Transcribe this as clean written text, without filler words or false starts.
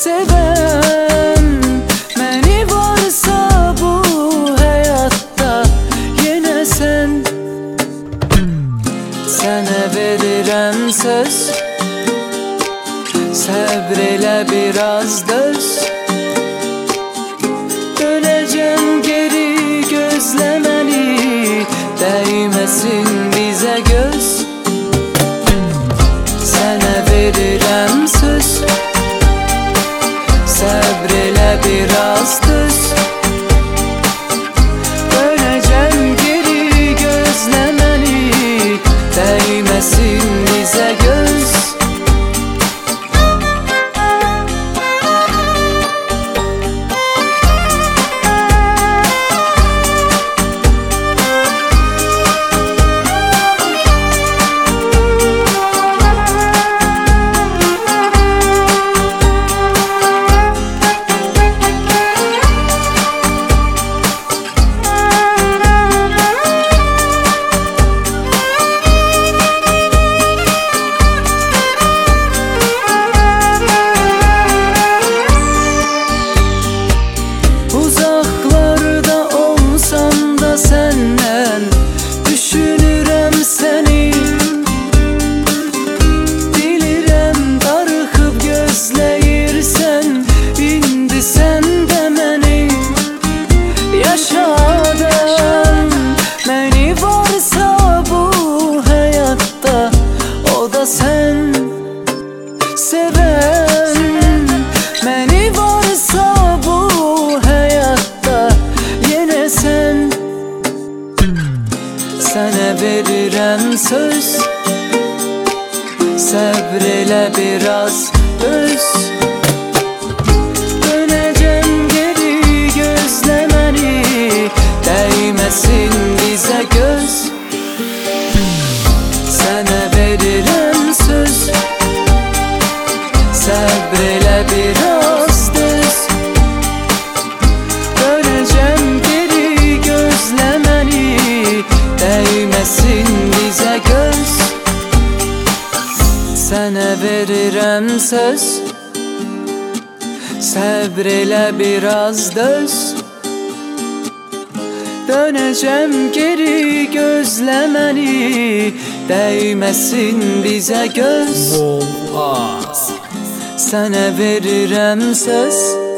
Seven məni varsa bu həyatda yenə sən. Sənə verirəm söz, səbr elə biraz döz. Dönəcəm geri, gözlə məni, dəyməsin bizə göz. Sənə verirəm söz, səbr elə biraz döz. Dönəcəm geri, gözlə məni, dəyməsin bizə göz. Səndən düşünürəm səni, bilirəm darıxıb gözləyirsən indi sən də məni. Yaşadan məni varsa bu həyatda o da sən. Sevən məni varsa bu həyatda yenə sən. Sənə verirəm söz, səbr elə biraz döz. Dönəcəm geri, gözlə məni, dəyməsin bizə göz. Sənə verirəm söz, səbr elə biraz döz. Dönəcəm geri, gözlə məni, dəyməsin bizə göz. Sənə verirəm söz, səbr elə biraz döz. Dönəcəm geri, gözlə məni, dəyməsin bizə göz. Sənə verirəm söz,